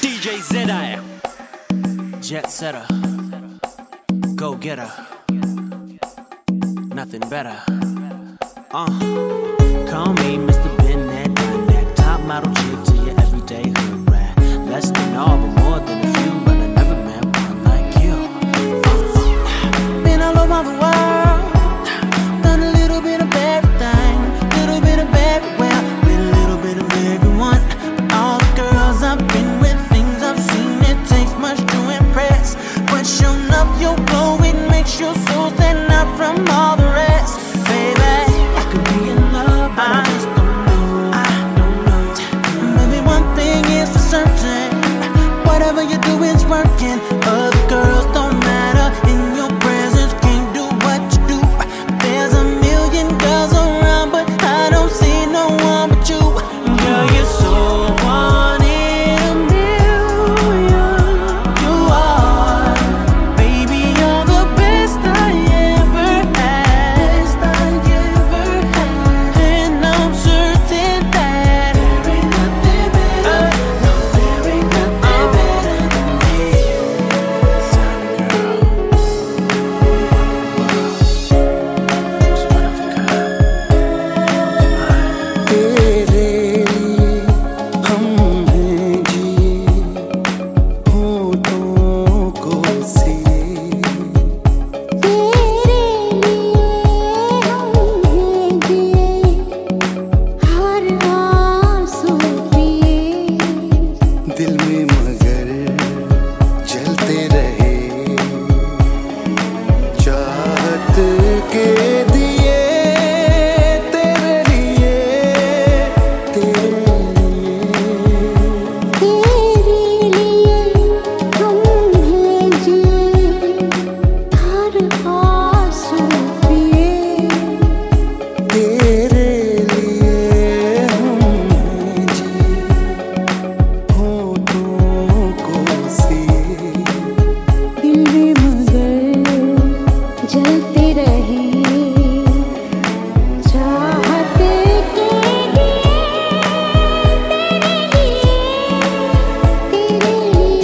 DJ Zedai, Jet setter, go getter, nothing better. Call me Mr. Bennett, that top model chick to your everyday hood rat. Less than all, but more than a few, but I never met one like you. Been all over the world, done a little bit of everything, little bit of everywhere, with a little bit of everyone. All the girls I've been with, things I've seen, it takes much to impress. But sure enough, your glow, it makes your soul stand out from all the rest. Baby, I could be in love, but I just don't know. I don't know. Maybe one thing is for certain, whatever you do is working. Other girls don't matter, in your presence can't do what you do. There's a million girls around, but I don't see no one but you. Girl, you're so one in a million. You are, baby, you're the best I ever had. And I'm certain that there ain't nothing better. No, there ain't nothing better than me. Time, girl. Just one of a kind. तेरे लिए हम हैं जी होठों को सिए तेरे लिए हम हैं दिए हर आंसू पिए दिल में मगर जलते रहे चाहत के दिए तेरे लिए तेरे लिए तेरे लिए हम हैं जिए हर आंसू पिए तेरे लिए हम हैं जी होठों को सिए दिल में मगर जलते रहे चाहत के दिए तेरे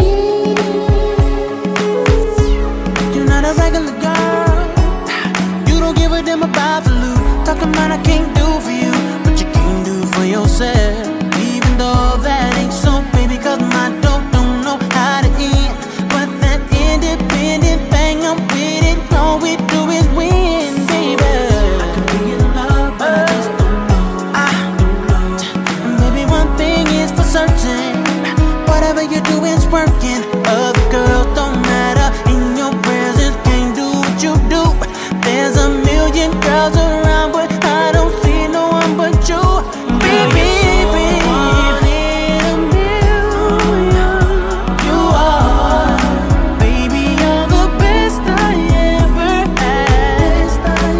लिए You're not a regular girl. You don't give a damn about the loot. Talking about I can't do for you, but you can do for yourself. Even though that ain't so, baby, cause my dope don't know how to end. But that independent thing, I'm with it. All we do is win, baby. I could be in love, but I just don't know. I don't know. And maybe one thing is for certain, whatever you do is working. Other girls don't matter, in your presence can't do what you do. There's a million girls around, but I don't see no one but you. Baby, one in a million. You are, baby, you're the best I ever had.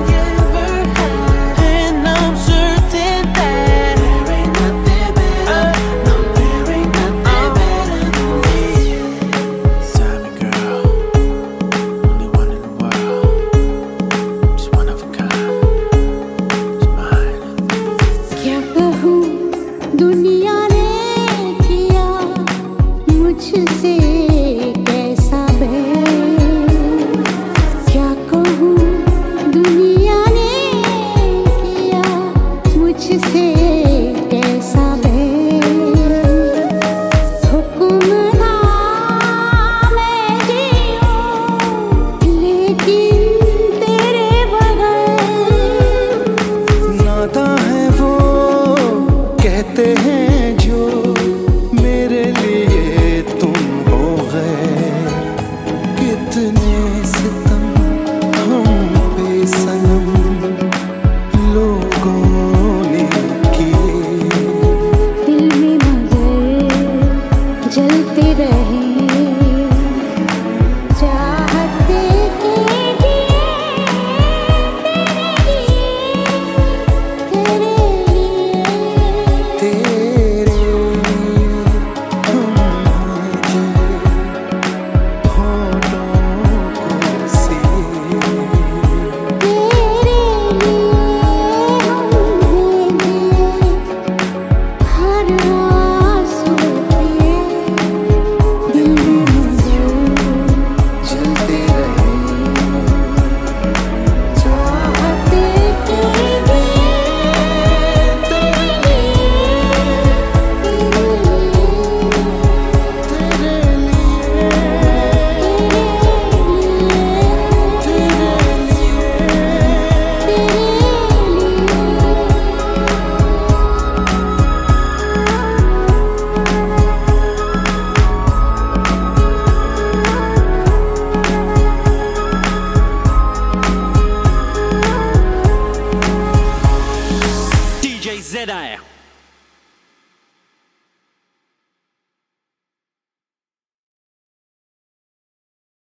And I'm certain that there ain't nothing better. No, there ain't nothing better than me. Simon, girl, only one in the world, just one of a kind, just mine. क्या कहूँ दुनिया ने किया मुझसे कैसा बैर क्या कहूँ दुनिया ने किया मुझसे कैसा बैर हुक्म था मैं जीऊँ लेकिन तेरे बगैर नाता है वो कहते हैं